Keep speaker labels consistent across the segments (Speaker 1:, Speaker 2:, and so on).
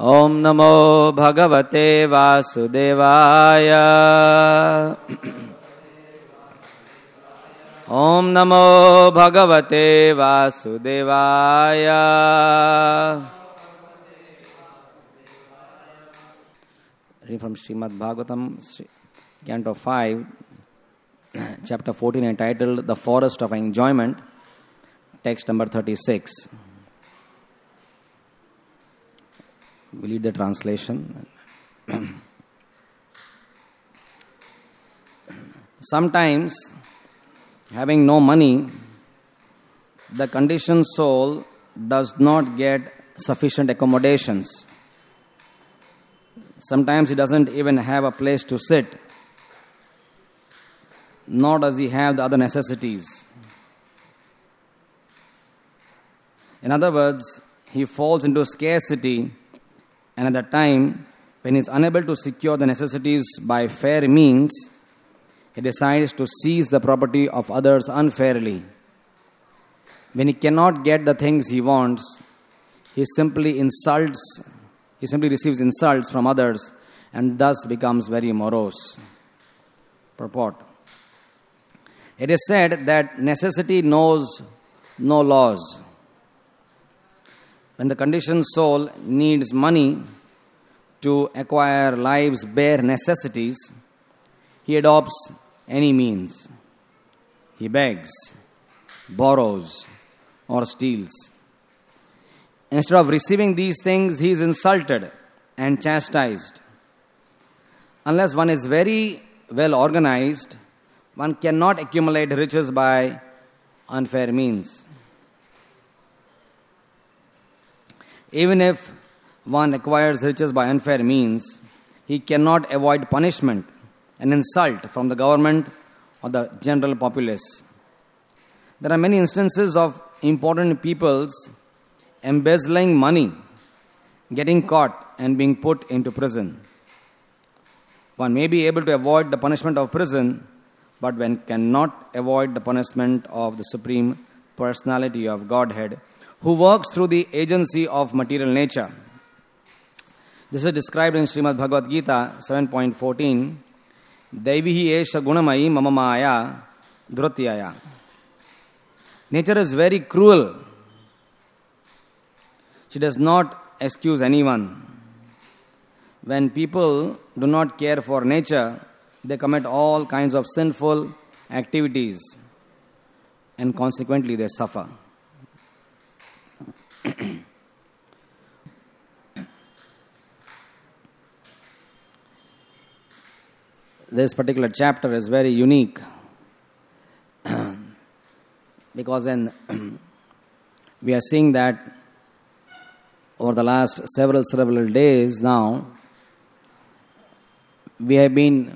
Speaker 1: Om Namo Bhagavate Vasudevaya. Om Namo Bhagavate Vasudevaya. Reading from Srimad Bhagavatam, Canto 5, Chapter 14, entitled The Forest of Enjoyment, text number 36. We read the translation. Sometimes, having no money, the conditioned soul does not get sufficient accommodations. Sometimes he doesn't even have a place to sit, nor does he have the other necessities. In other words, he falls into scarcity, and at that time, when he is unable to secure the necessities by fair means, he decides to seize the property of others unfairly. When he cannot get the things he wants, he simply receives insults from others and thus becomes very morose. Purport. It is said that necessity knows no laws. When the conditioned soul needs money to acquire life's bare necessities, he adopts any means. He begs, borrows, or steals. Instead of receiving these things, he is insulted and chastised. Unless one is very well organized, one cannot accumulate riches by unfair means. Even if one acquires riches by unfair means, he cannot avoid punishment and insult from the government or the general populace. There are many instances of important peoples embezzling money, getting caught and being put into prison. One may be able to avoid the punishment of prison, but one cannot avoid the punishment of the Supreme Personality of Godhead, who works through the agency of material nature. This is described in Srimad Bhagavad Gita 7.14. Daivihi esha gunamayi mama maya dhrutyaya. Nature is very cruel. She does not excuse anyone. When people do not care for nature, they commit all kinds of sinful activities and consequently they suffer. This particular chapter is very unique because then we are seeing that over the last several days now, we have been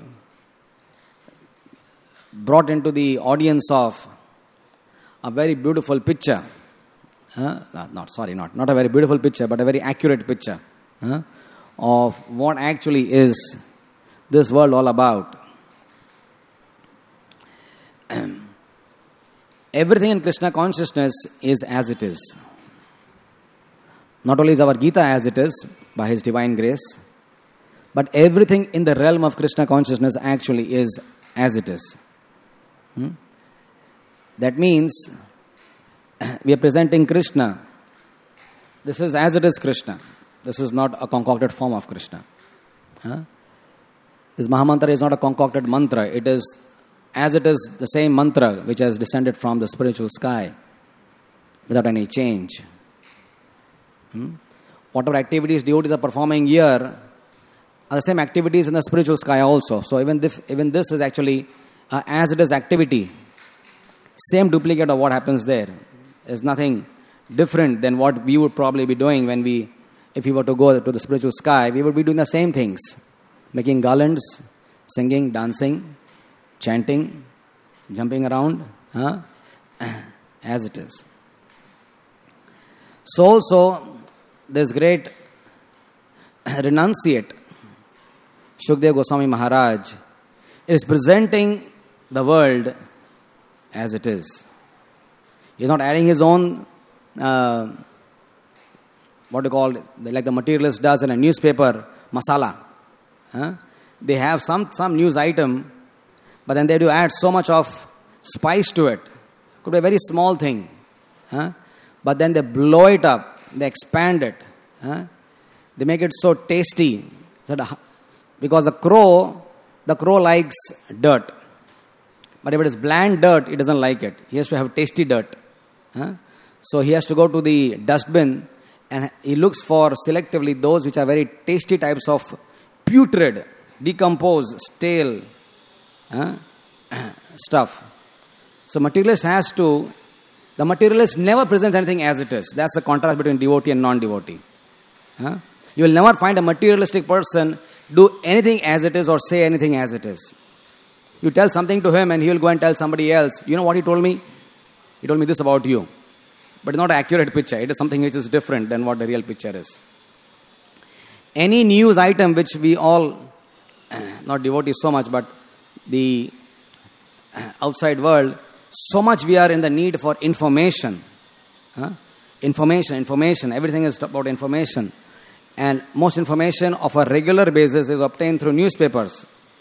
Speaker 1: brought into the audience of a very beautiful picture. Not a very beautiful picture, but a very accurate picture of what actually is this world all about. Everything in Krishna consciousness is as it is. Not only is our Gita as it is by His divine grace, but everything in the realm of Krishna consciousness actually is as it is. That means we are presenting Krishna. This is as it is Krishna. This is not a concocted form of Krishna. This Mahamantra is not a concocted mantra. It is as it is the same mantra which has descended from the spiritual sky without any change. Whatever activities devotees are performing here are the same activities in the spiritual sky also. So even this is actually as it is activity. Same duplicate of what happens there. There's nothing different than what we would probably be doing if we were to go to the spiritual sky. We would be doing the same things. Making garlands, singing, dancing, chanting, jumping around, as it is. So also, this great renunciate, Shukdev Goswami Maharaj, is presenting the world as it is. He is not adding his own what you call, like the materialist does in a newspaper, masala. They have some news item, but then they do add so much of spice to it. Could be a very small thing. But then they blow it up, they expand it. They make it so tasty. Because the crow likes dirt. But if it is bland dirt, he doesn't like it. He has to have tasty dirt. So he has to go to the dustbin and he looks for selectively those which are very tasty types of putrid, decomposed, stale stuff. So the materialist never presents anything as it is. That's the contrast between devotee and non-devotee. You will never find a materialistic person do anything as it is or say anything as it is. You tell something to him and he will go and tell somebody else, you know what he told me? He told me this about you. But it's not an accurate picture. It is something which is different than what the real picture is. Any news item which we all, not devotees so much, but the outside world, so much we are in the need for information. Information. Everything is about information. And most information of a regular basis is obtained through newspapers.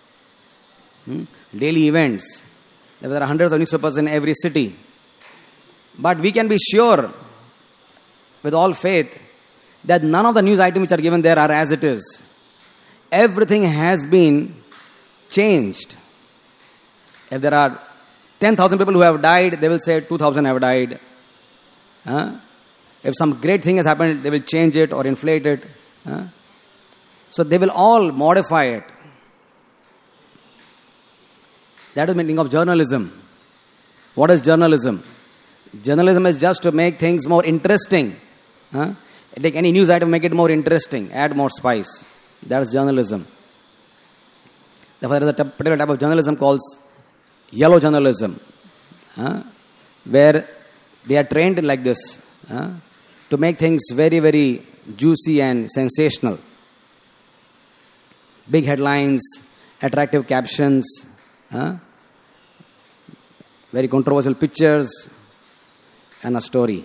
Speaker 1: Daily events. There are hundreds of newspapers in every city. But we can be sure, with all faith, that none of the news items which are given there are as it is. Everything has been changed. If there are 10,000 people who have died, they will say 2,000 have died. If some great thing has happened, they will change it or inflate it. So they will all modify it. That is the meaning of journalism. What is journalism? Journalism is just to make things more interesting. Take any news item, make it more interesting, add more spice. That is journalism. Therefore, there is a particular type of journalism called yellow journalism, where they are trained like this to make things very, very juicy and sensational. Big headlines, attractive captions, very controversial pictures, and a story.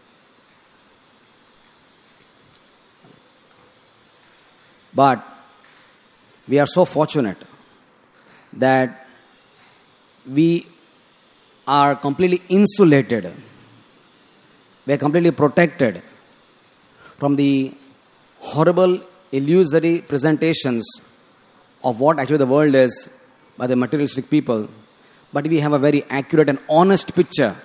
Speaker 1: But we are so fortunate that we are completely insulated. We are completely protected from the horrible, illusory presentations of what actually the world is by the materialistic people. But we have a very accurate and honest picture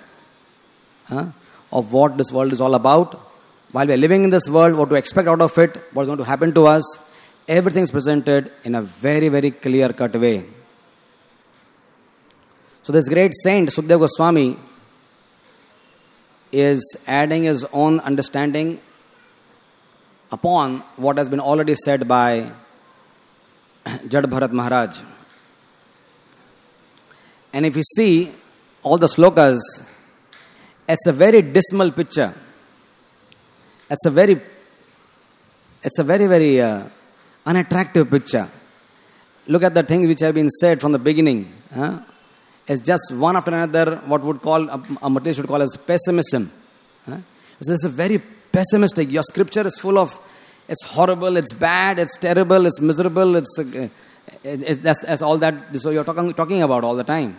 Speaker 1: of what this world is all about. While we are living in this world, what to expect out of it, what is going to happen to us, everything is presented in a very, very clear-cut way. So this great saint, Sukadeva Goswami, is adding his own understanding upon what has been already said by Jad Bharat Maharaj. And if you see all the slokas, it's a very dismal picture. It's a very, very unattractive picture. Look at the things which have been said from the beginning. It's just one after another, what would call a materialist would call as pessimism. So this is very pessimistic. Your scripture is full of, it's horrible, it's bad, it's terrible, it's miserable, that's all that. This is what you're talking about all the time.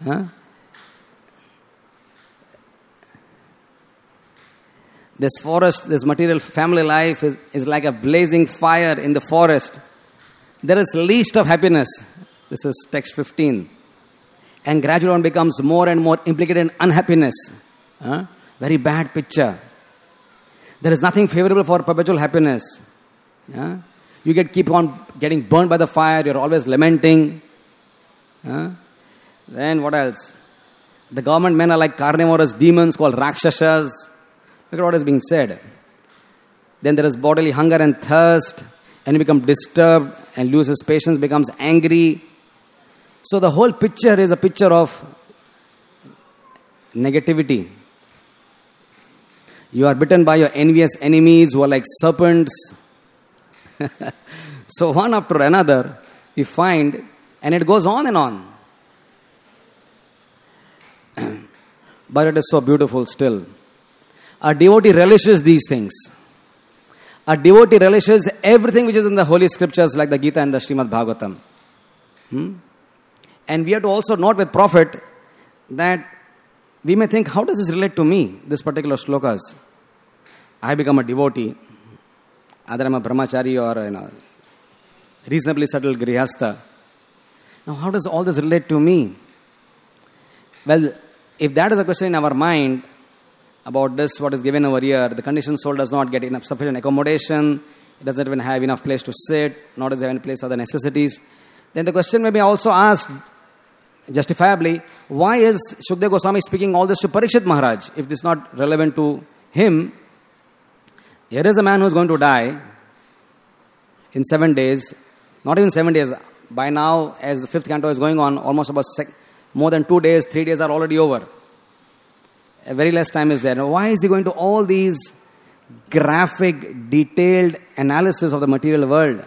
Speaker 1: This forest, this material family life is like a blazing fire in the forest. There is least of happiness. This is text 15. And gradually one becomes more and more implicated in unhappiness. Very bad picture. There is nothing favorable for perpetual happiness. You keep on getting burned by the fire. You're always lamenting. Then what else? The government men are like carnivorous demons called Rakshasas. Look at what is being said. Then there is bodily hunger and thirst, and you become disturbed and loses patience, becomes angry. So the whole picture is a picture of negativity. You are bitten by your envious enemies who are like serpents. So one after another, we find, and it goes on and on. But it is so beautiful still. A devotee relishes these things. A devotee relishes everything which is in the holy scriptures like the Gita and the Srimad Bhagavatam. And we have to also note with Prophet that we may think, how does this relate to me, this particular slokas? I become a devotee, either I'm a brahmachari or reasonably settled grihastha. Now, how does all this relate to me? Well, if that is a question in our mind about this, what is given over here, the conditioned soul does not get enough sufficient accommodation, it doesn't even have enough place to sit, nor does it have any place for the necessities, then the question may be also asked, justifiably, why is Shukdev Goswami speaking all this to Parikshit Maharaj? If this is not relevant to him, here is a man who is going to die in 7 days, not even 7 days. By now, as the 5th canto is going on, almost about more than 2 days, 3 days are already over. A very less time is there. Now, why is he going to all these graphic, detailed analysis of the material world?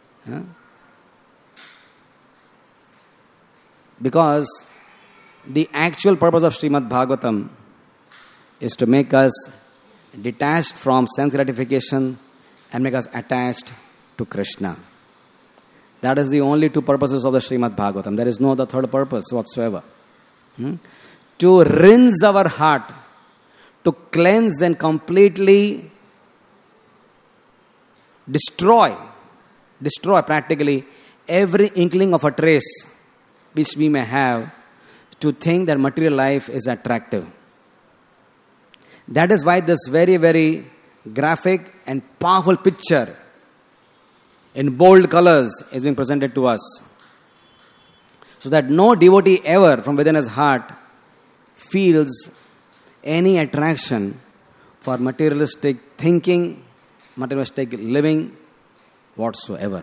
Speaker 1: Because the actual purpose of Srimad Bhagavatam is to make us detached from sense gratification and make us attached to Krishna. That is the only two purposes of the Srimad Bhagavatam. There is no other third purpose whatsoever. To rinse our heart, to cleanse and completely destroy practically every inkling of a trace which we may have to think that material life is attractive. That is why this very, very graphic and powerful picture in bold colors is being presented to us. So that no devotee ever from within his heart feels any attraction for materialistic thinking, materialistic living whatsoever.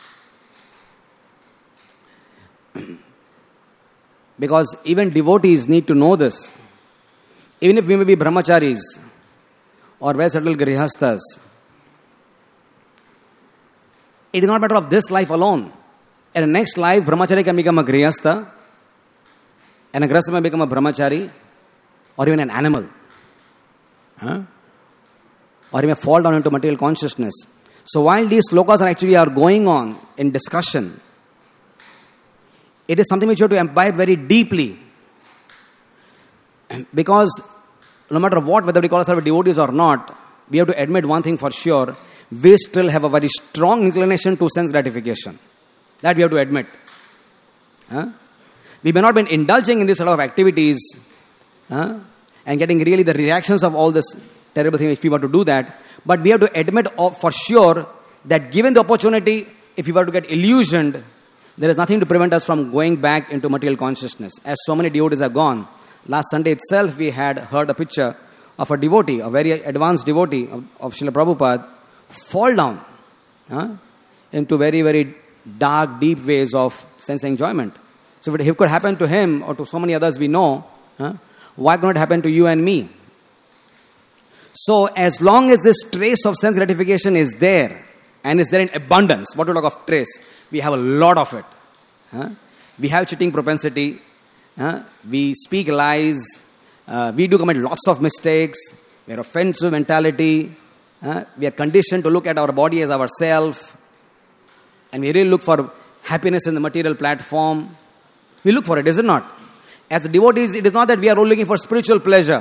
Speaker 1: Because even devotees need to know this. Even if we may be brahmacharis or well-settled grihasthas, it is not a matter of this life alone. In the next life, brahmachari can become a grihastha, and a grihastha may become a brahmachari, or even an animal. Or he may fall down into material consciousness. So while these slokas are going on in discussion, it is something which you have to imbibe very deeply. Because no matter what, whether we call ourselves devotees or not, we have to admit one thing for sure, we still have a very strong inclination to sense gratification. That we have to admit. We may not be indulging in this sort of activities and getting really the reactions of all this terrible thing if we were to do that, but we have to admit for sure that given the opportunity, if we were to get illusioned, there is nothing to prevent us from going back into material consciousness, as so many devotees have gone. Last Sunday itself, we had heard a picture of a devotee, a very advanced devotee of Srila Prabhupada, fall down into very, very dark, deep ways of sense enjoyment. So if it could happen to him or to so many others we know, why could it happen to you and me? So as long as this trace of sense gratification is there, and is there in abundance, what we talk of trace, we have a lot of it. We have cheating propensity, we speak lies, we do commit lots of mistakes, we have offensive mentality, we are conditioned to look at our body as ourself, and we really look for happiness in the material platform. We look for it, is it not? As devotees, it is not that we are only looking for spiritual pleasure.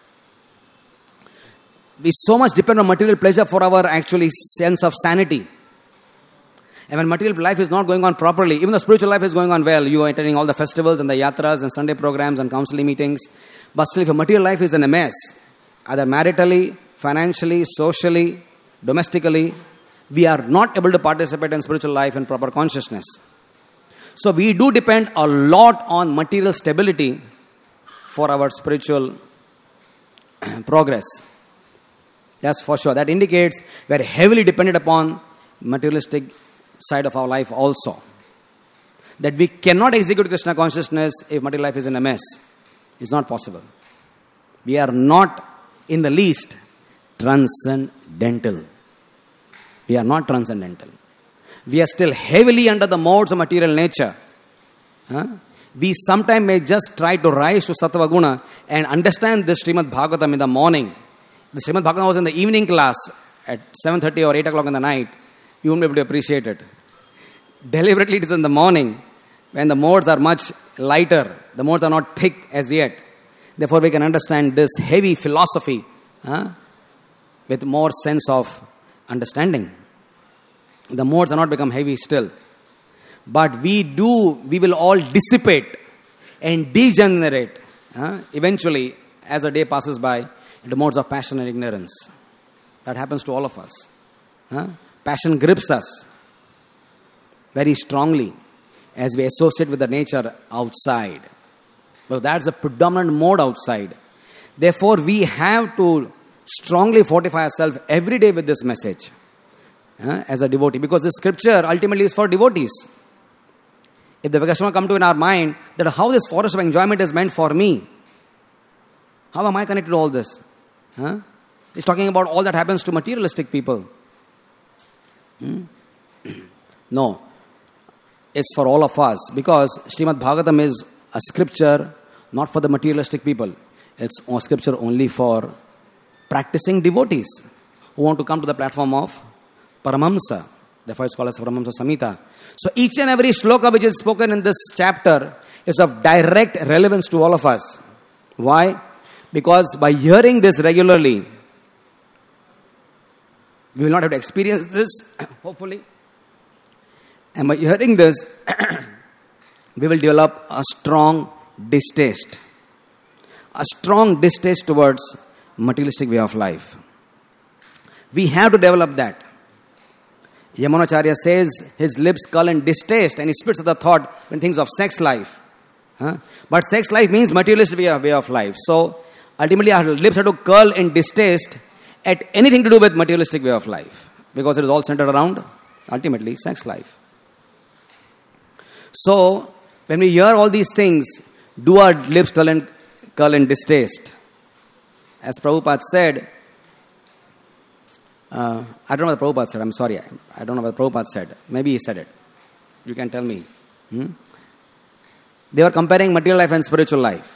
Speaker 1: We so much depend on material pleasure for our actually sense of sanity. And when material life is not going on properly, even the spiritual life is going on well, you are attending all the festivals and the yatras and Sunday programs and counseling meetings, but still if your material life is in a mess, either maritally, financially, socially, domestically, we are not able to participate in spiritual life in proper consciousness. So we do depend a lot on material stability for our spiritual progress. That's for sure. That indicates we are heavily dependent upon materialistic side of our life also. That we cannot execute Krishna consciousness if material life is in a mess. It's not possible. We are not in the least transcendental. We are not transcendental. We are still heavily under the modes of material nature. We sometimes may just try to rise to Sattva Guna and understand this Srimad Bhagavatam in the morning. The Srimad Bhagavatam was in the evening class at 7:30 or 8 o'clock in the night, you won't be able to appreciate it. Deliberately, it is in the morning when the modes are much lighter, the modes are not thick as yet. Therefore, we can understand this heavy philosophy with more sense of understanding. The modes are not become heavy still. But we will all dissipate and degenerate eventually as the day passes by into modes of passion and ignorance. That happens to all of us. Passion grips us very strongly as we associate with the nature outside. Well, that's the predominant mode outside. Therefore, we have to strongly fortify ourselves every day with this message as a devotee, because this scripture ultimately is for devotees. If the Vakashama come to in our mind that how this forest of enjoyment is meant for me, how am I connected to all this? It's talking about all that happens to materialistic people. No. It's for all of us, because Srimad Bhagavatam is a scripture not for the materialistic people. It's a scripture only for practicing devotees who want to come to the platform of Paramahamsa. Therefore it's called as Paramahamsa Samhita. So each and every shloka which is spoken in this chapter is of direct relevance to all of us. Why? Because by hearing this regularly, we will not have to experience this, hopefully. And by hearing this, we will develop a strong distaste. A strong distaste towards materialistic way of life. We have to develop that. Yamunacharya says his lips curl in distaste and he spits at the thought when thinks of sex life. But sex life means materialistic way of life. So ultimately our lips have to curl in distaste at anything to do with materialistic way of life, because it is all centered around ultimately sex life. So when we hear all these things, do our lips curl in distaste? As Prabhupada said, I don't know what Prabhupada said. I'm sorry. I don't know what Prabhupada said. Maybe he said it. You can tell me. They were comparing material life and spiritual life.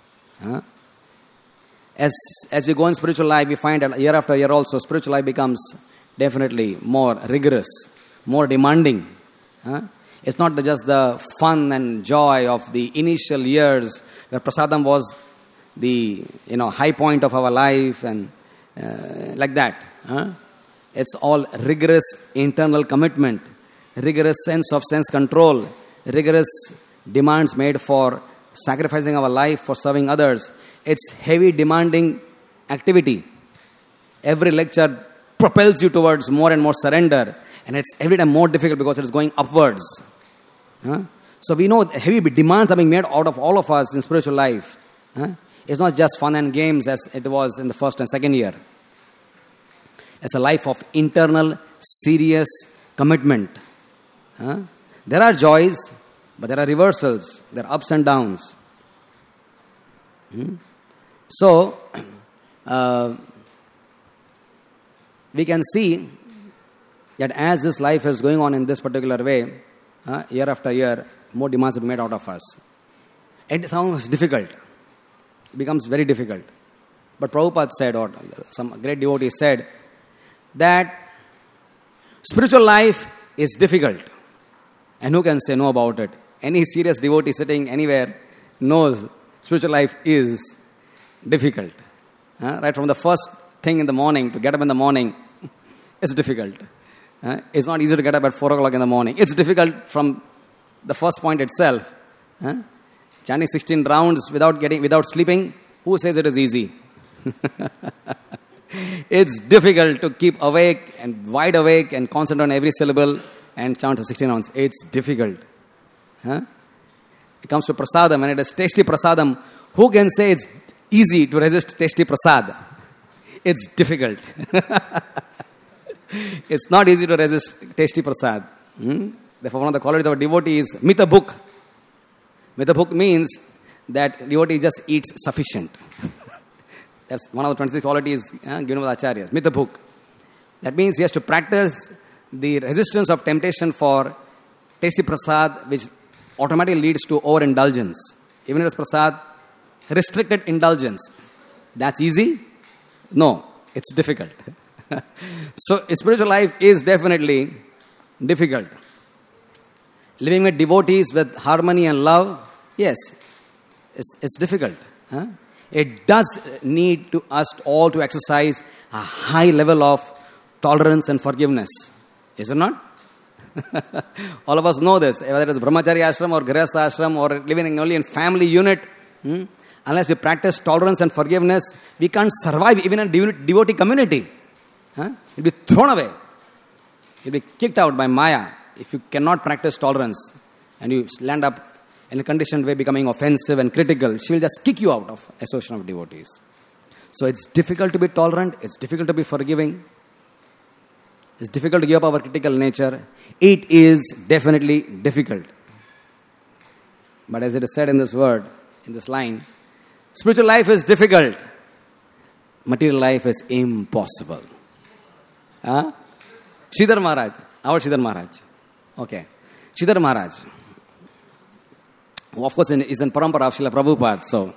Speaker 1: As we go in spiritual life, we find that year after year also, spiritual life becomes definitely more rigorous, more demanding. It's not just the fun and joy of the initial years where prasadam was the high point of our life and like that. It's all rigorous internal commitment, rigorous sense of sense control, rigorous demands made for sacrificing our life for serving others. It's heavy demanding activity. Every lecture propels you towards more and more surrender, and it's every time more difficult because it is going upwards. So we know heavy demands are being made out of all of us in spiritual life. It's not just fun and games as it was in the first and second year. It's a life of internal, serious commitment. There are joys, but there are reversals. There are ups and downs. So, we can see that as this life is going on in this particular way, year after year, more demands are made out of us. It sounds difficult. It becomes very difficult. But Prabhupada said, or some great devotee said, that spiritual life is difficult. And who can say no about it? Any serious devotee sitting anywhere knows spiritual life is difficult. Right from the first thing in the morning, to get up in the morning, it's difficult. It's not easy to get up at 4 o'clock in the morning. It's difficult from the first point itself. Chanting 16 rounds without sleeping, who says it is easy? It's difficult to keep awake and wide awake and concentrate on every syllable and chant the 16 rounds. It's difficult. It comes to prasadam, and it is tasty prasadam. Who can say it's easy to resist tasty prasad? It's difficult. It's not easy to resist tasty prasad. Therefore, one of the qualities of a devotee is mita bhuk. Mita bhuk means that devotee just eats sufficient. That's one of the 26 qualities given by the acharyas. Mita bhuk. That means he has to practice the resistance of temptation for tasty prasad, which automatically leads to overindulgence. Even if it's prasad, restricted indulgence. That's easy? No, it's difficult. So spiritual life is definitely difficult. Living with devotees with harmony and love, yes, it's difficult. Huh? It does need to us all to exercise a high level of tolerance and forgiveness. Is it not? All of us know this. Whether it is brahmachari ashram or grihastha ashram or living only in family unit, unless we practice tolerance and forgiveness, we can't survive even in a devotee community. You'll be thrown away. You'll be kicked out by Maya if you cannot practice tolerance and you land up in a conditioned way becoming offensive and critical. She will just kick you out of association of devotees. So it's difficult to be tolerant. It's difficult to be forgiving. It's difficult to give up our critical nature. It is definitely difficult. But as it is said in this word, in this line, spiritual life is difficult. Material life is impossible. Sridhar Maharaj. Our Sridhar Maharaj. Okay. Sridhar Maharaj. Of course, is in Parampara of Srila Prabhupada. So,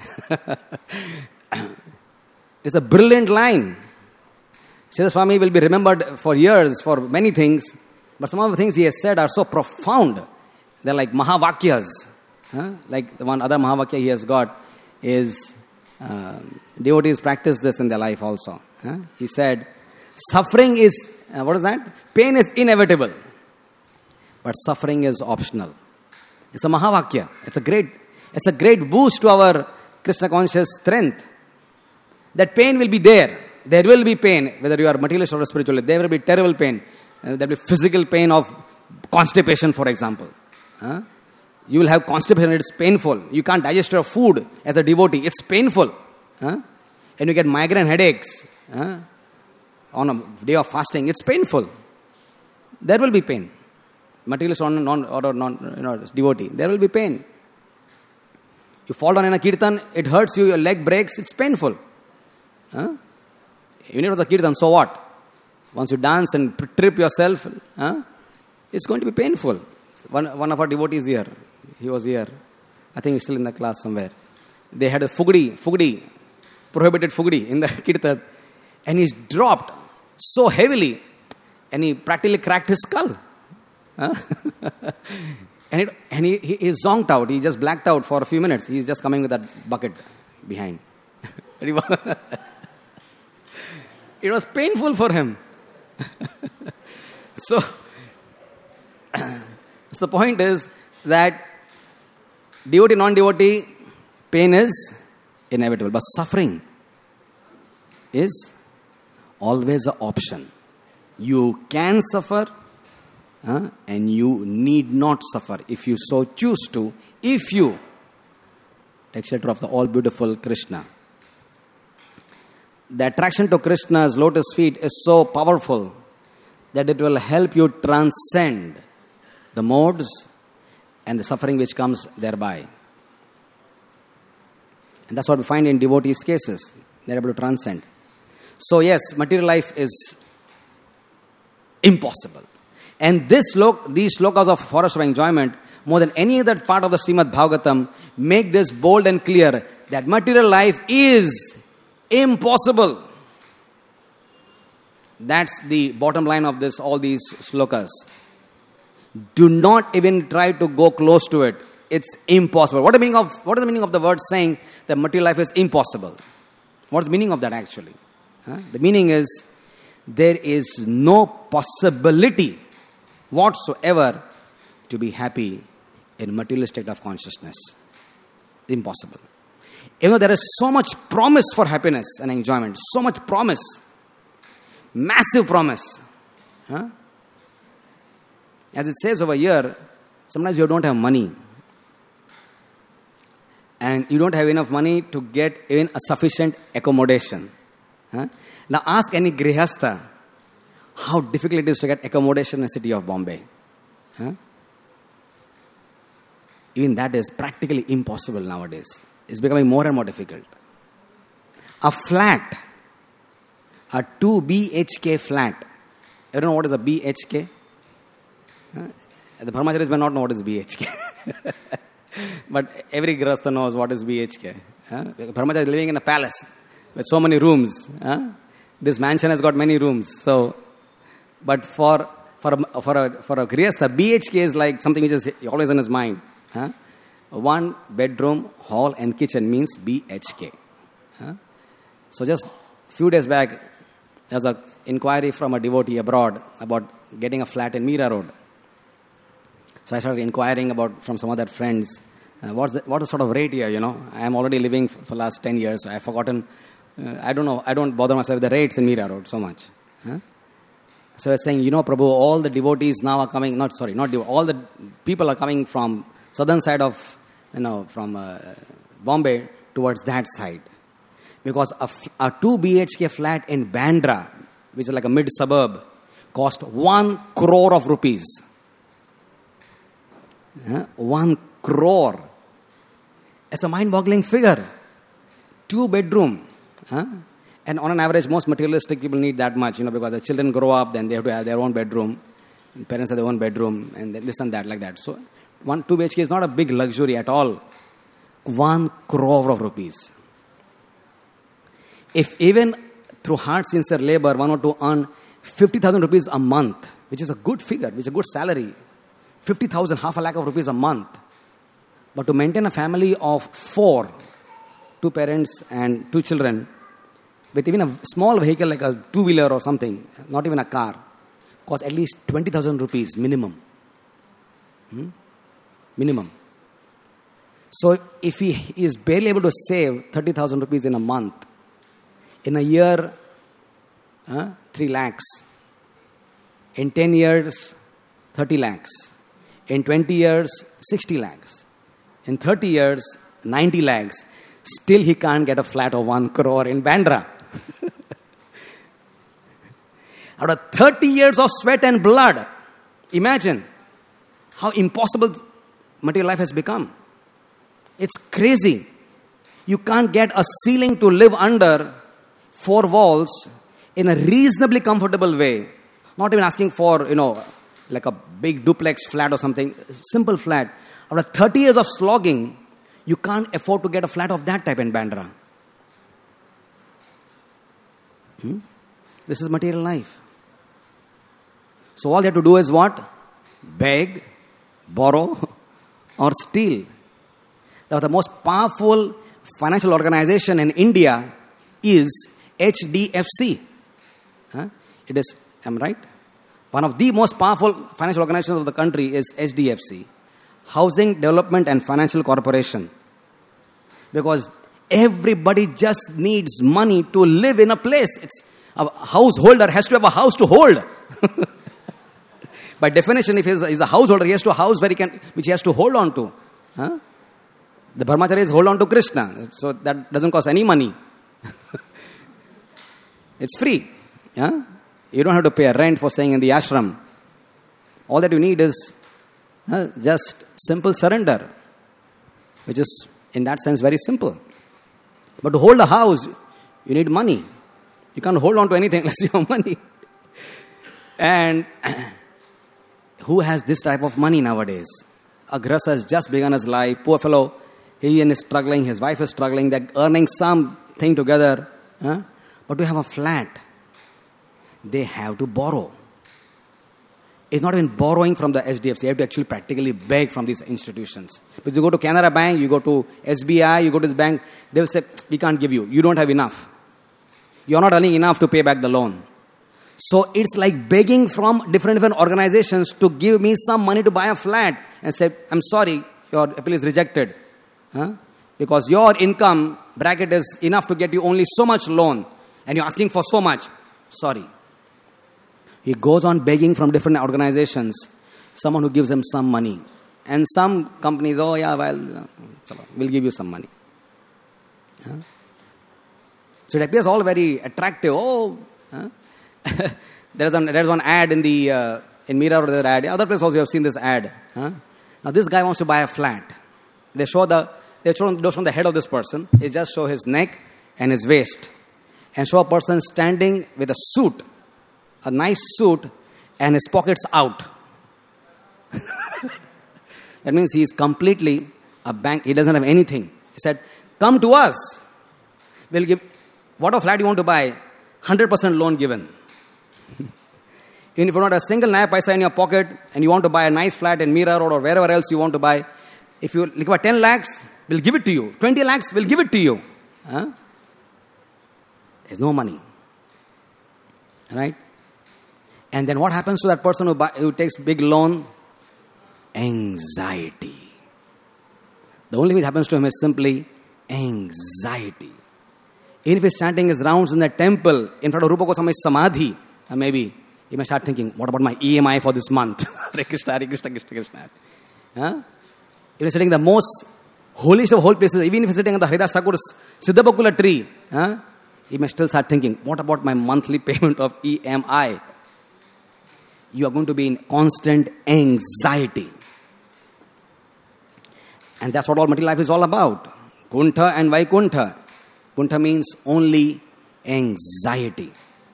Speaker 1: it's a brilliant line. Sridhar Swami will be remembered for years for many things, but some of the things he has said are so profound. They're like Mahavakyas. Like the one other Mahavakya he has got is, devotees practice this in their life also. He said, suffering is, what is that? Pain is inevitable, but suffering is optional. It's a Mahavakya. It's a great boost to our Krishna conscious strength. That pain will be there. There will be pain, whether you are materialist or spiritualist. There will be terrible pain. There will be physical pain of constipation, for example. You will have constipation. It's painful. You can't digest your food as a devotee. It's painful. And you get migraine headaches on a day of fasting. It's painful. There will be pain. Materialist or non devotee. There will be pain. You fall down in a kirtan, it hurts you, your leg breaks, it's painful. Even if it was a kirtan, so what? Once you dance and trip yourself, it's going to be painful. One of our devotees here, he was here, I think he's still in the class somewhere. They had a fugdi, prohibited fugdi in the kirtan, and he's dropped so heavily, and he practically cracked his skull. And he zonked out. He just blacked out for a few minutes. He's just coming with that bucket behind. It was painful for him. So the point is that devotee, non-devotee, pain is inevitable. But suffering is always an option. You can suffer, and you need not suffer if you so choose to, if you take shelter of the all-beautiful Krishna. The attraction to Krishna's lotus feet is so powerful that it will help you transcend the modes and the suffering which comes thereby. And that's what we find in devotees' cases. They're able to transcend. So yes, material life is impossible. And these slokas of Forest of Enjoyment, more than any other part of the Srimad Bhagavatam, make this bold and clear that material life is impossible. That's the bottom line of all these slokas. Do not even try to go close to it. It's impossible. What is the meaning of the word saying that material life is impossible? What's the meaning of that actually? The meaning is there is no possibility whatsoever to be happy in material state of consciousness. Impossible. Even though there is so much promise for happiness and enjoyment, so much promise, massive promise. As it says over here, sometimes you don't have money. And you don't have enough money to get even a sufficient accommodation. Now ask any grihastha how difficult it is to get accommodation in the city of Bombay. Even that is practically impossible nowadays. It's becoming more and more difficult. A flat, a 2 BHK flat. You know what is a BHK? The Brahmacharis may not know what is BHK. But every grihastha knows what is BHK. Brahmachari is living in a palace with so many rooms. This mansion has got many rooms. So, but for a Grihastha, BHK is like something which is always in his mind. Huh? 1 bedroom, hall and kitchen means BHK. Huh? So just few days back, there was an inquiry from a devotee abroad about getting a flat in Meera Road. So I started inquiring from some other friends, what is the sort of rate here, I am already living for the last 10 years. I have forgotten, I don't know, I don't bother myself with the rates in Meera Road so much. Huh? So I was saying, Prabhu, all the devotees now are coming, all the people are coming from southern side of, from Bombay towards that side. Because a 2 BHK flat in Bandra, which is like a mid-suburb, cost 1 crore of rupees. 1 crore. It's a mind-boggling figure. 2 bedroom. And on an average, most materialistic people need that much, because the children grow up, then they have to have their own bedroom. Parents have their own bedroom, and this and that, like that. So, 2 BHK is not a big luxury at all. 1 crore of rupees. If even through hard, sincere labor, one were to earn 50,000 rupees a month, which is a good figure, which is a good salary, 50,000, half a lakh of rupees a month. But to maintain a family of 4, 2 parents and 2 children, with even a small vehicle like a two-wheeler or something, not even a car, costs at least 20,000 rupees minimum. Minimum. So if he is barely able to save 30,000 rupees in a month, in a year, 3 lakhs. In 10 years, 30 lakhs. In 20 years, 60 lakhs. In 30 years, 90 lakhs. Still he can't get a flat of 1 crore in Bandra. Out of 30 years of sweat and blood, imagine how impossible material life has become. It's crazy. You can't get a ceiling to live under 4 walls in a reasonably comfortable way. Not even asking for, like a big duplex flat or something. Simple flat. After 30 years of slogging, you can't afford to get a flat of that type in Bandra. This is material life. So all you have to do is what? Beg, borrow, or steal. Now the most powerful financial organization in India is HDFC. It is, am I right? One of the most powerful financial organizations of the country is HDFC, Housing Development and Financial Corporation. Because everybody just needs money to live in a place. It's a householder has to have a house to hold. By definition, if he's a householder, he has to house which he has to hold on to. The brahmacharis hold on to Krishna, so that doesn't cost any money. It's free. You don't have to pay a rent for staying in the ashram. All that you need is just simple surrender, which is, in that sense, very simple. But to hold a house, you need money. You can't hold on to anything unless you have money. And who has this type of money nowadays? A grihastha has just begun his life. Poor fellow, he is struggling, his wife is struggling, they're earning something together. But to have a flat, they have to borrow. It's not even borrowing from the HDFC. You have to actually practically beg from these institutions. Because you go to Canara Bank, you go to SBI, you go to this bank, they will say, we can't give you. You don't have enough. You're not earning enough to pay back the loan. So it's like begging from different organizations to give me some money to buy a flat. And say, I'm sorry, your appeal is rejected. Because your income bracket is enough to get you only so much loan. And you're asking for so much. Sorry. He goes on begging from different organizations, someone who gives him some money. And some companies, we'll give you some money. So it appears all very attractive. There's one ad in Meera Road, ad. Other places also you have seen this ad. Now this guy wants to buy a flat. They show the head of this person. They just show his neck and his waist. And show a person standing with a suit, a nice suit, and his pockets out. That means he is completely a bank. He doesn't have anything. He said, come to us. We'll give, what a flat you want to buy? 100% loan given. Even if you don't have a single naya paisa in your pocket and you want to buy a nice flat in Mira Road or wherever else you want to buy, if you require 10 lakhs, we'll give it to you. 20 lakhs, we'll give it to you. Huh? There's no money. Right? And then what happens to that person who takes big loan? Anxiety. The only thing that happens to him is simply anxiety. Even if he's chanting his rounds in the temple in front of Rupa Goswami's Samadhi, maybe he may start thinking, what about my EMI for this month? Hare Krishna, Hare Krishna, Krishna Krishna. Huh? If he's sitting in the most holiest of whole places, even if he's sitting on the Haridas Thakur's Siddhabakula tree, he may still start thinking, what about my monthly payment of EMI? You are going to be in constant anxiety. And that's what all material life is all about. Kuntha and Vaikuntha. Kuntha means only anxiety.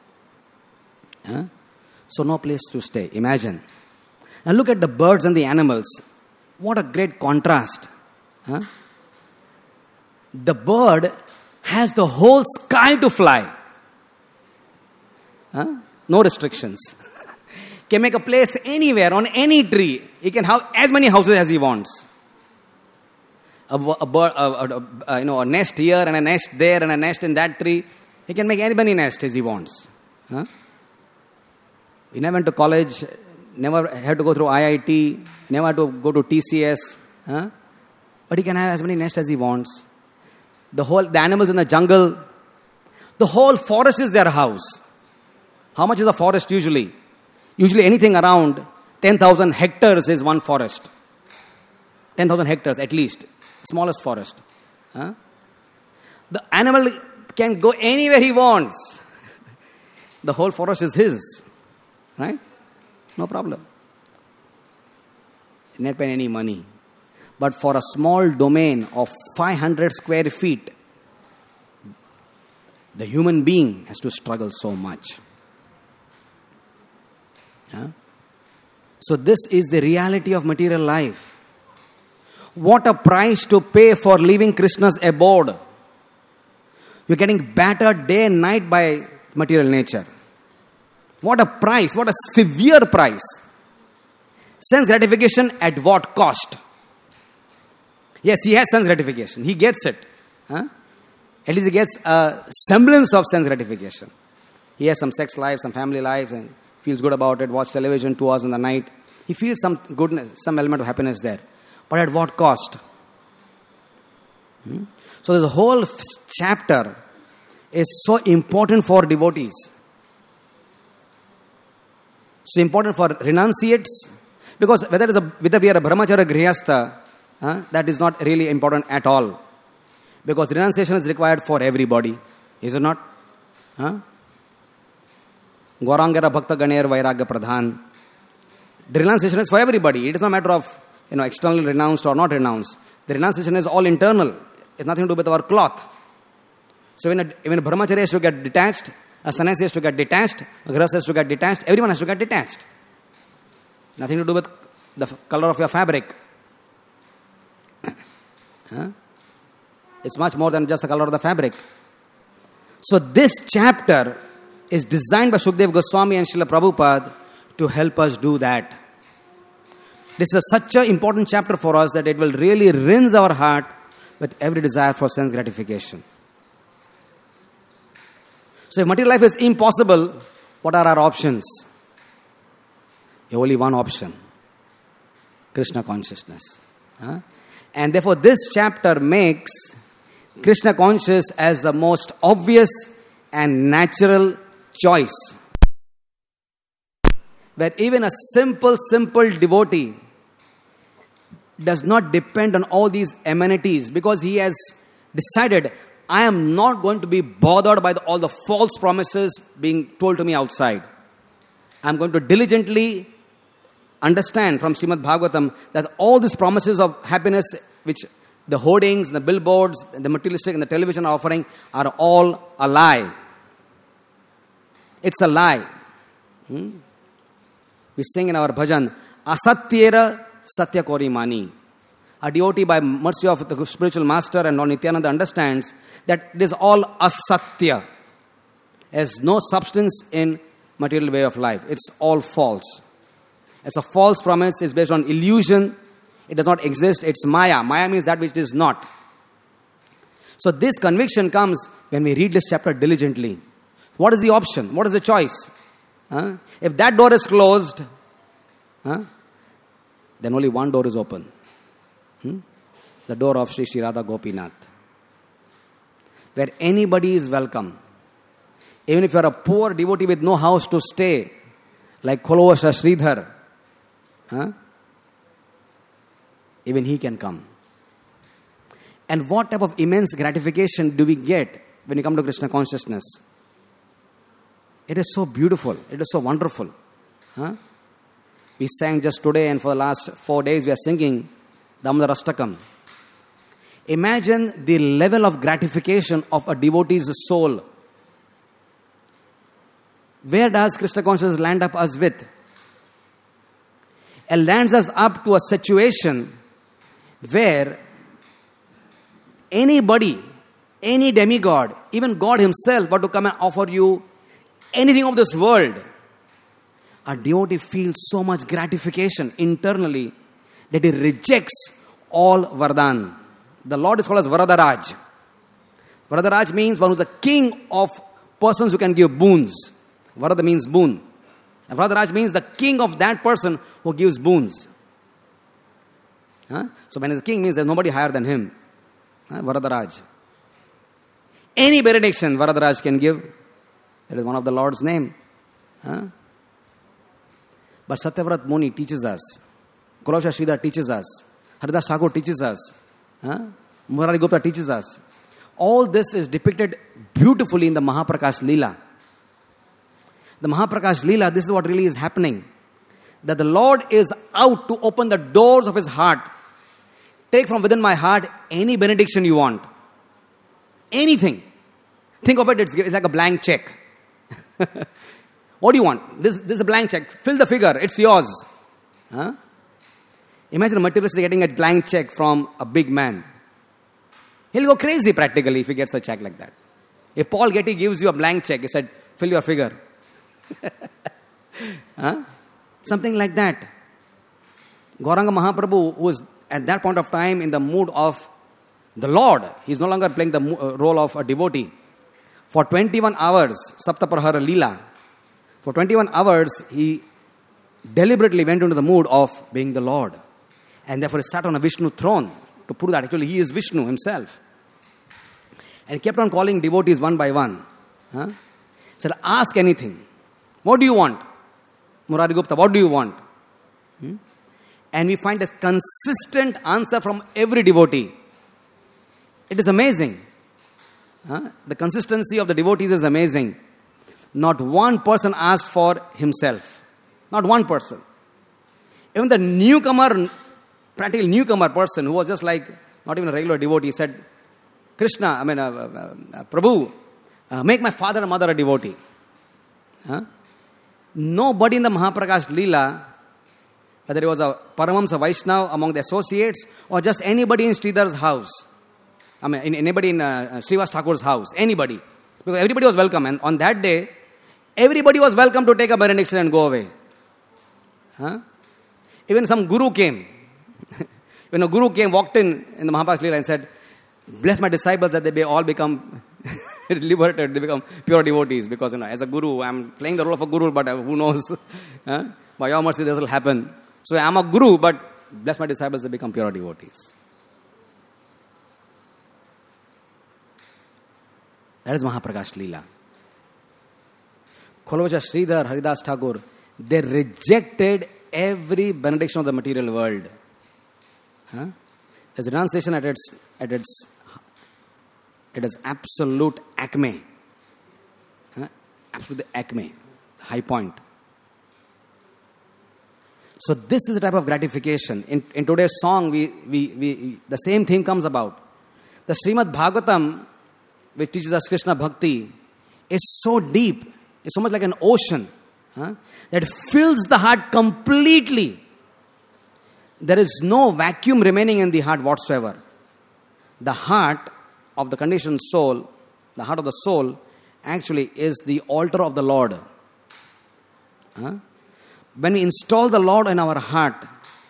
Speaker 1: So no place to stay. Imagine. Now look at the birds and the animals. What a great contrast. The bird has the whole sky to fly. No restrictions. Can make a place anywhere, on any tree. He can have as many houses as he wants. A nest here and a nest there and a nest in that tree. He can make any nest as he wants. He never went to college, never had to go through IIT, never had to go to TCS. But he can have as many nests as he wants. The animals in the jungle, the whole forest is their house. How much is a forest usually? Usually anything around 10,000 hectares is one forest. 10,000 hectares at least. Smallest forest. The animal can go anywhere he wants. The whole forest is his. Right? No problem. Not paying any money. But for a small domain of 500 square feet, the human being has to struggle so much. So this is the reality of material life. What a price to pay for leaving Krishna's abode. You're getting battered day and night by material nature. What a price, what a severe price. Sense gratification at what cost? Yes, he has sense gratification. He gets it. At least he gets a semblance of sense gratification. He has some sex life, some family life, and feels good about it, watch television 2 hours in the night. He feels some goodness, some element of happiness there. But at what cost? So this whole chapter is so important for devotees. So important for renunciates. Because whether we are a brahmachara grihastha, that is not really important at all. Because renunciation is required for everybody. Is it not? Gaurangara Bhakta Ganer Vairagya Pradhan. The renunciation is for everybody. It is not a matter of externally renounced or not renounced. The renunciation is all internal. It's nothing to do with our cloth. So when a brahmachari has to get detached, a sannyasi has to get detached, a grihastha has to get detached, everyone has to get detached. Nothing to do with the color of your fabric. It's much more than just the color of the fabric. So this chapter is designed by Shukdev Goswami and Srila Prabhupada to help us do that. This is such an important chapter for us that it will really rinse our heart with every desire for sense gratification. So if material life is impossible, what are our options? Only one option. Krishna consciousness. And therefore this chapter makes Krishna conscious as the most obvious and natural choice. Where even a simple devotee does not depend on all these amenities because he has decided, I am not going to be bothered by all the false promises being told to me outside. I am going to diligently understand from Srimad Bhagavatam that all these promises of happiness which the hoardings, the billboards, the materialistic and the television are offering are all a lie. It's a lie. We sing in our bhajan, Asatyera Satya Kori Mani. A devotee by mercy of the spiritual master and Lord Nityananda understands that it is all asatya. There's no substance in material way of life. It's all false. It's a false promise. It's based on illusion. It does not exist. It's Maya. Maya means that which is not. So this conviction comes when we read this chapter diligently. What is the option? What is the choice? If that door is closed, then only one door is open. The door of Sri Sri Radha Gopinath. Where anybody is welcome. Even if you are a poor devotee with no house to stay, like Kolovasha Sridhar, even he can come. And what type of immense gratification do we get when we come to Krishna consciousness? It is so beautiful. It is so wonderful. We sang just today, and for the last 4 days we are singing Damodar Ashtakam. Imagine the level of gratification of a devotee's soul. Where does Krishna consciousness land up us with? It lands us up to a situation where anybody, any demigod, even God himself were to come and offer you anything of this world, a devotee feels so much gratification internally that he rejects all Vardhan. The Lord is called as Varadaraj. Varadaraj means one who is the king of persons who can give boons. Varada means boon. And Varadaraj means the king of that person who gives boons. So when he's king means there's nobody higher than him. Varadaraj. Any benediction Varadaraj can give. That is one of the Lord's name. But Satyavrat Muni teaches us. Kolovasha Sridhar teaches us. Haridas Thakur teaches us. Murari Gupta teaches us. All this is depicted beautifully in the Mahaprakash Leela. The Mahaprakash Leela, this is what really is happening. That the Lord is out to open the doors of his heart. Take from within my heart any benediction you want. Anything. Think of it, it's like a blank check. What do you want? This is a blank check. Fill the figure. It's yours. Imagine a materialist getting a blank check from a big man. He'll go crazy practically if he gets a check like that. If Paul Getty gives you a blank check, he said, fill your figure. Something like that. Gauranga Mahaprabhu, who was at that point of time in the mood of the Lord, he's no longer playing the role of a devotee. For 21 hours, Saptaprahara Leela, for 21 hours, he deliberately went into the mood of being the Lord. And therefore he sat on a Vishnu throne to prove that actually he is Vishnu himself. And he kept on calling devotees one by one. He said, ask anything. What do you want? Murari Gupta, what do you want? And we find a consistent answer from every devotee. It is amazing. The consistency of the devotees is amazing. Not one person asked for himself. Not one person. Even the newcomer, practical newcomer person who was just like, not even a regular devotee, said, Krishna, Prabhu, make my father and mother a devotee. Nobody in the Mahaprakash Leela, whether it was a Paramahamsa Vaishnava among the associates or just anybody in Sridhar's house, anybody in Srivas Thakur's house, anybody. Because everybody was welcome. And on that day, everybody was welcome to take a benediction and go away. Even some guru came. When a guru came, walked in the Mahaprakash Leela and said, bless my disciples that they may all become liberated, they become pure devotees. Because, as a guru, I'm playing the role of a guru, but who knows? By your mercy, this will happen. So I'm a guru, but bless my disciples, they become pure devotees. That is Mahaprakash Leela. Kolovasha Sridhar, Haridas Thakur, they rejected every benediction of the material world. There's renunciation at its absolute acme. Absolute acme, high point. So this is the type of gratification. In today's song, we the same thing comes about. The Srimad Bhagavatam, which teaches us Krishna Bhakti, is so deep, it's so much like an ocean, that it fills the heart completely. There is no vacuum remaining in the heart whatsoever. The heart of the conditioned soul, the heart of the soul, actually is the altar of the Lord. When we install the Lord in our heart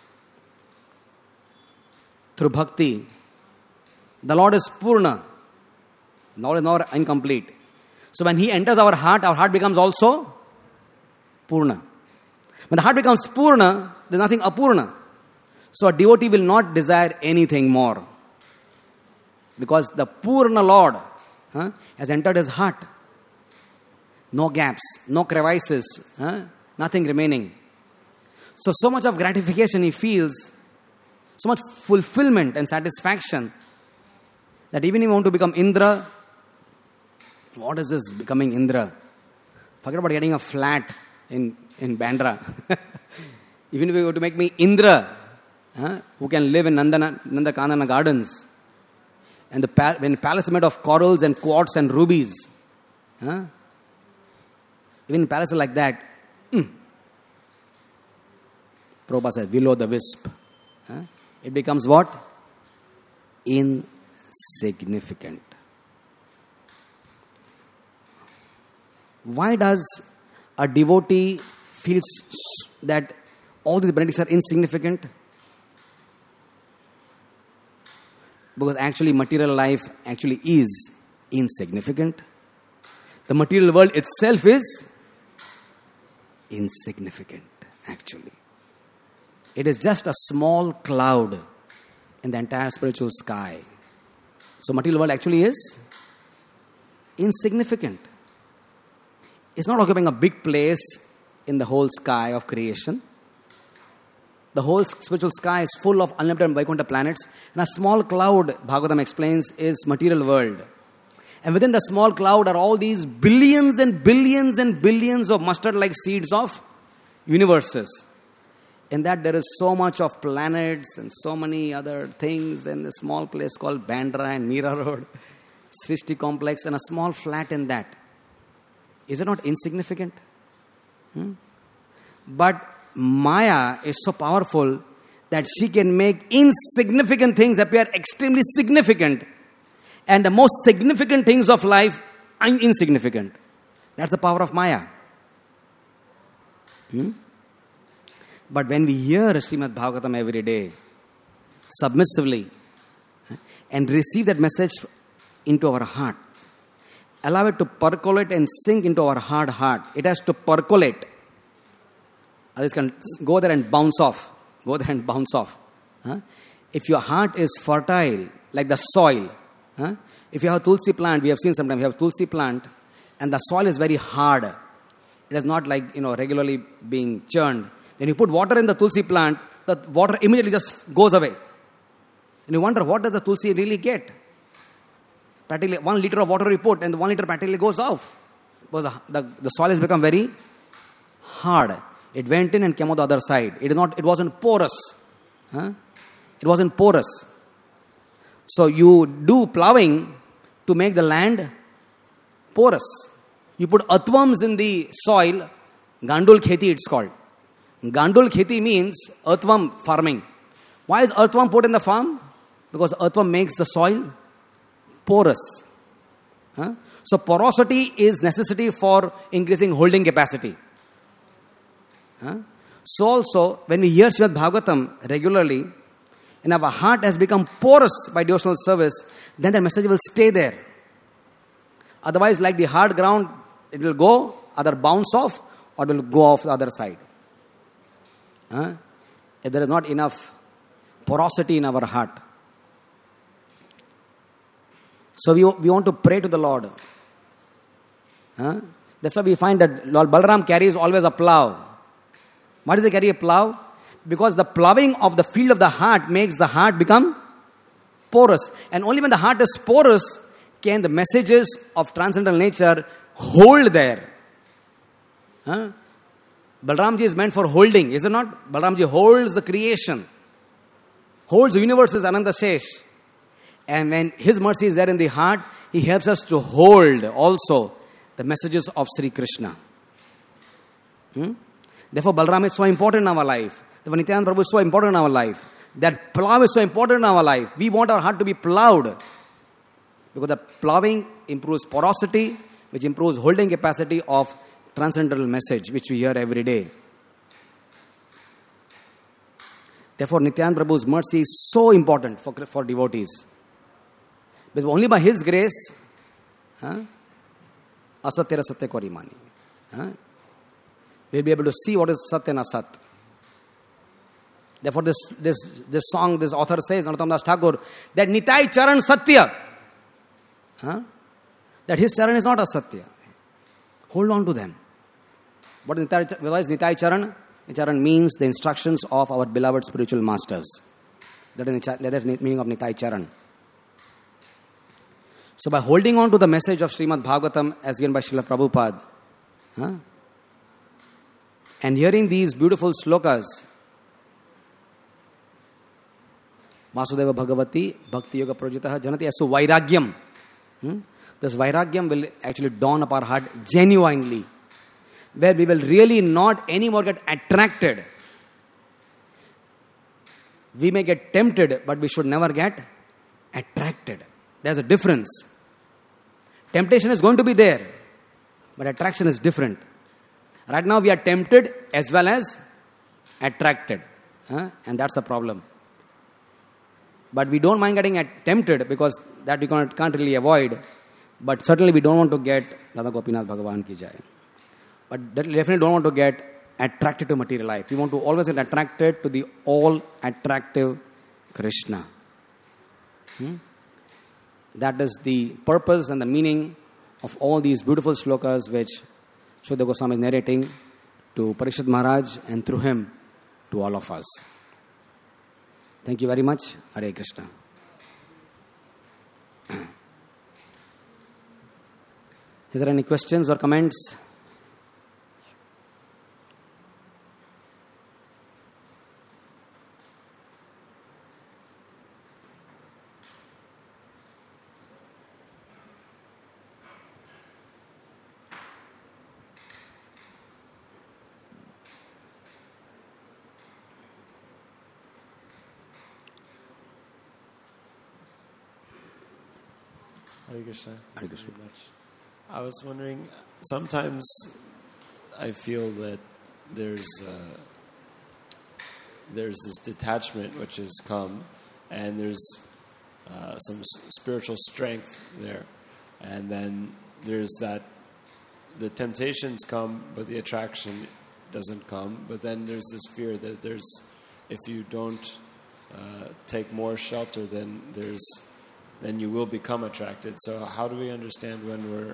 Speaker 1: through bhakti, the Lord is Purna. The Lord is not incomplete. So when He enters our heart becomes also Purna. When the heart becomes Purna, there is nothing Apurna. So a devotee will not desire anything more. Because the Purna Lord has entered his heart. No gaps, no crevices, nothing remaining. So much of gratification he feels, so much fulfillment and satisfaction, that even if you want to become Indra, what is this becoming Indra? Forget about getting a flat in Bandra. Even if you were to make me Indra, who can live in Nandakanana gardens, and the palace is made of corals and quartz and rubies, even in palaces like that, Prabhupada says, below the wisp. It becomes what? Insignificant. Why does a devotee feel that all these benefits are insignificant? Because actually material life actually is insignificant. The material world itself is insignificant, actually. It is just a small cloud in the entire spiritual sky. So material world actually is insignificant. It's not occupying a big place in the whole sky of creation. The whole spiritual sky is full of unlimited Vaikuntha planets. And a small cloud, Bhagavatam explains, is material world. And within the small cloud are all these billions and billions and billions of mustard-like seeds of universes. In that there is so much of planets and so many other things in the small place called Bandra and Meera Road, Srishti complex, and a small flat in that. Is it not insignificant? But Maya is so powerful that she can make insignificant things appear extremely significant, and the most significant things of life are insignificant. That's the power of Maya. But when we hear Srimad Bhagavatam every day, submissively, and receive that message into our heart, allow it to percolate and sink into our heart. It has to percolate. Others can go there and bounce off. If your heart is fertile, like the soil, if you have a tulsi plant, we have seen sometimes, you have tulsi plant, and the soil is very hard. It is not like, regularly being churned. Then you put water in the tulsi plant, the water immediately just goes away. And you wonder, what does the tulsi really get? Practically 1 liter of water you put, and the 1 liter practically goes off. Because the soil has become very hard. It went in and came out the other side. It wasn't porous. It wasn't porous. So you do plowing to make the land porous. You put earthworms in the soil, Gandul Kheti it's called. Gandul Kheti means earthworm farming. Why is earthworm put in the farm? Because earthworm makes the soil porous. So porosity is necessity for increasing holding capacity. So also, when we hear Srimad Bhagavatam regularly, and our heart has become porous by devotional service, then the message will stay there. Otherwise, like the hard ground, it will go, either bounce off, or it will go off the other side. If there is not enough porosity in our heart. So we want to pray to the Lord. That's why we find that Lord Balaram carries always a plow. Why does he carry a plow? Because the plowing of the field of the heart makes the heart become porous. And only when the heart is porous can the messages of transcendental nature hold there. Balaramji is meant for holding, is it not? Balaramji holds the creation, holds the universe as Ananda Shesh. And when his mercy is there in the heart, he helps us to hold also the messages of Sri Krishna. Therefore, Balaram is so important in our life. Therefore, Nityananda Prabhu is so important in our life. That plow is so important in our life. We want our heart to be plowed. Because the plowing improves porosity, which improves holding capacity of transcendental message, which we hear every day. Therefore, Nityananda Prabhu's mercy is so important for devotees. Because only by His grace, asatyara satya korimani, we'll be able to see what is sat and asat. Therefore, this song, this author says, Narottam Das Thakur, that Nitai Charan Satya, that his charan is not asatya. Hold on to them. What is Nitai Charan? Charan means the instructions of our beloved spiritual masters. That is the meaning of Nitai Charan. So by holding on to the message of Srimad Bhagavatam as given by Srila Prabhupada, and hearing these beautiful slokas, Vasudeva Bhagavati Bhakti Yoga Projitaha Janati Asu Vairagyam. This Vairagyam will actually dawn upon our heart genuinely, where we will really not anymore get attracted. We may get tempted, but we should never get attracted. There's a difference. Temptation is going to be there, but attraction is different. Right now we are tempted as well as attracted, and that's the problem. But we don't mind getting tempted because that we can't really avoid. But certainly we don't want to get Radha Gopinath Bhagavan ki jai. But definitely don't want to get attracted to material life. We want to always get attracted to the all-attractive Krishna. That is the purpose and the meaning of all these beautiful slokas which Shuddha Goswami is narrating to Parikshit Maharaj and through him to all of us. Thank you very much. Hare Krishna. Is there any questions or comments?
Speaker 2: Hare Krishna.
Speaker 1: Hare Krishna.
Speaker 2: Very much. I was wondering, sometimes I feel that there's this detachment which has come, and there's some spiritual strength there, and then there's that the temptations come, but the attraction doesn't come. But then there's this fear that if you don't take more shelter, then you will become attracted. So how do we understand when we're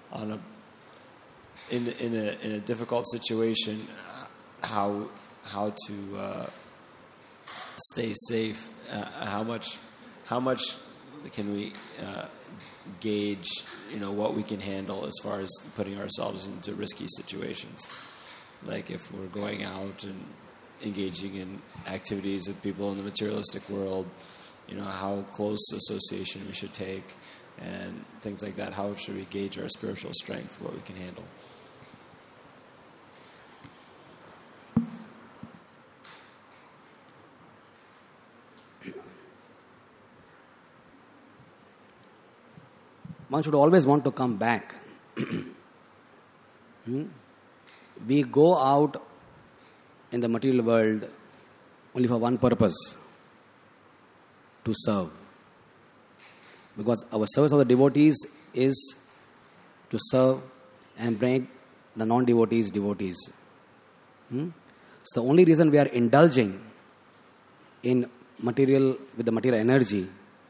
Speaker 2: in a difficult situation, how to stay safe? How much can we gauge, what we can handle as far as putting ourselves into risky situations? Like if we're going out and engaging in activities with people in the materialistic world, how close association we should take and things like that. How should we gauge our spiritual strength, what we can handle?
Speaker 1: One should always want to come back. We go out in the material world only for one purpose: to serve. Because our service of the devotees is to serve and bring the non-devotees devotees. So the only reason we are indulging in material with the material energy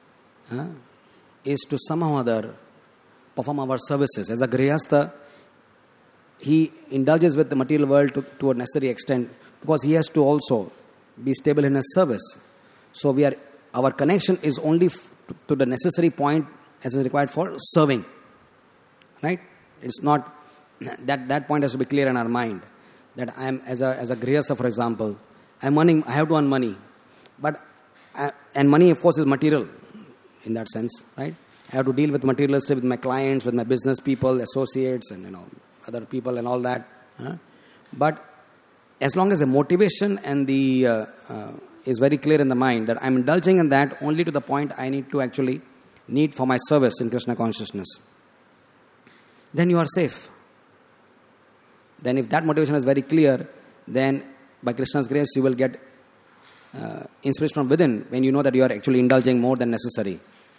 Speaker 1: is to somehow or other perform our services. As a Grihastha, he indulges with the material world to a necessary extent because he has to also be stable in his service. So our connection is only to the necessary point as is required for serving. Right? It's not that point has to be clear in our mind. That I am as a Grihastha, for example, I have to earn money, and money of course is material in that sense, right? I have to deal with materialistic with my clients, with my business people, associates, and other people and all that. But as long as the motivation and the is very clear in the mind that I'm indulging in that only to the point I need to actually need for my service in Krishna consciousness. then you are safe. Then if that motivation is very clear, then by Krishna's grace you will get inspiration from within when you know that you are actually indulging more than necessary.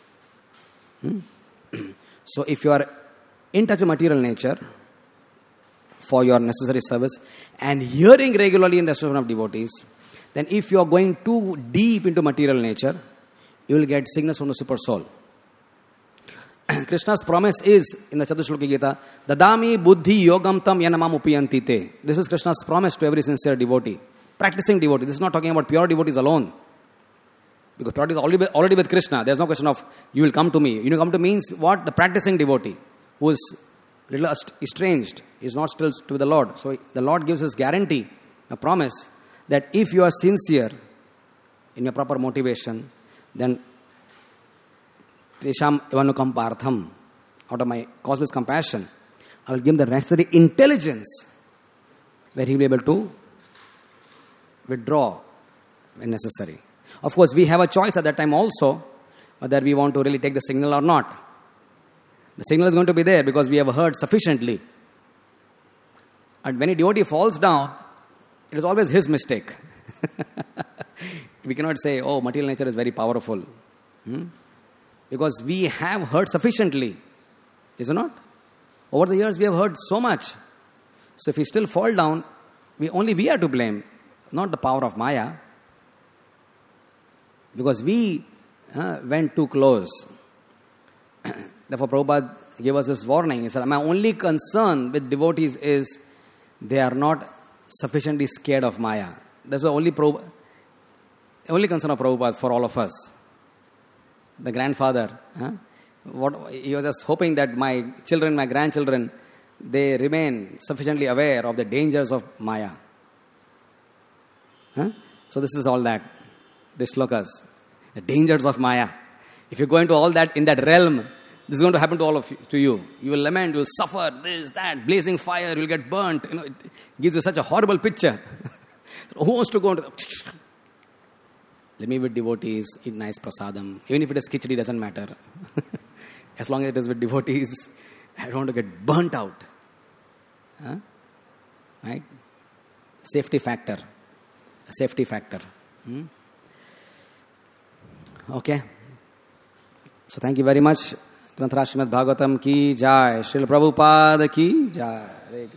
Speaker 1: So if you are in touch with material nature for your necessary service and hearing regularly in the association of devotees, then if you are going too deep into material nature, you will get sickness from the super soul. Krishna's promise is in the Chatusloki Gita, Dadami buddhi yogam tam yanamam upiyanti te. This is Krishna's promise to every sincere devotee, practicing devotee. This is not talking about pure devotees alone. Because purity is already with Krishna. There is no question of you will come to me. You know, come to means what? The practicing devotee who is little estranged, is not still to the Lord. So the Lord gives us guarantee, a promise, that if you are sincere in your proper motivation, then Tesham evanukam partham, out of my causeless compassion, I will give them the necessary intelligence where he will be able to withdraw when necessary. Of course, we have a choice at that time also whether we want to really take the signal or not. The signal is going to be there because we have heard sufficiently. And when a devotee falls down, it is always his mistake. We cannot say, oh, material nature is very powerful. Because we have heard sufficiently. Is it not? Over the years, we have heard so much. So if we still fall down, we are to blame, not the power of Maya. Because we went too close. Therefore, Prabhupada gave us this warning. He said, my only concern with devotees is they are not sufficiently scared of Maya. That's the only concern of Prabhupada for all of us. The grandfather, he was just hoping that my children, my grandchildren, they remain sufficiently aware of the dangers of Maya. So this is all that. The shlokas, the dangers of Maya. If you go into all that, in that realm, this is going to happen to all of you, to you. You will lament, you will suffer, this, that, blazing fire, you will get burnt. You know, it gives you such a horrible picture. So who wants to go into let me with devotees, eat nice prasadam. Even if it is khichdi, doesn't matter. As long as it is with devotees, I don't want to get burnt out. Right? Safety factor. Safety factor. Okay. So thank you very much. Granth Srimad Bhagavatam ki jai. Srila Prabhupada ki jai.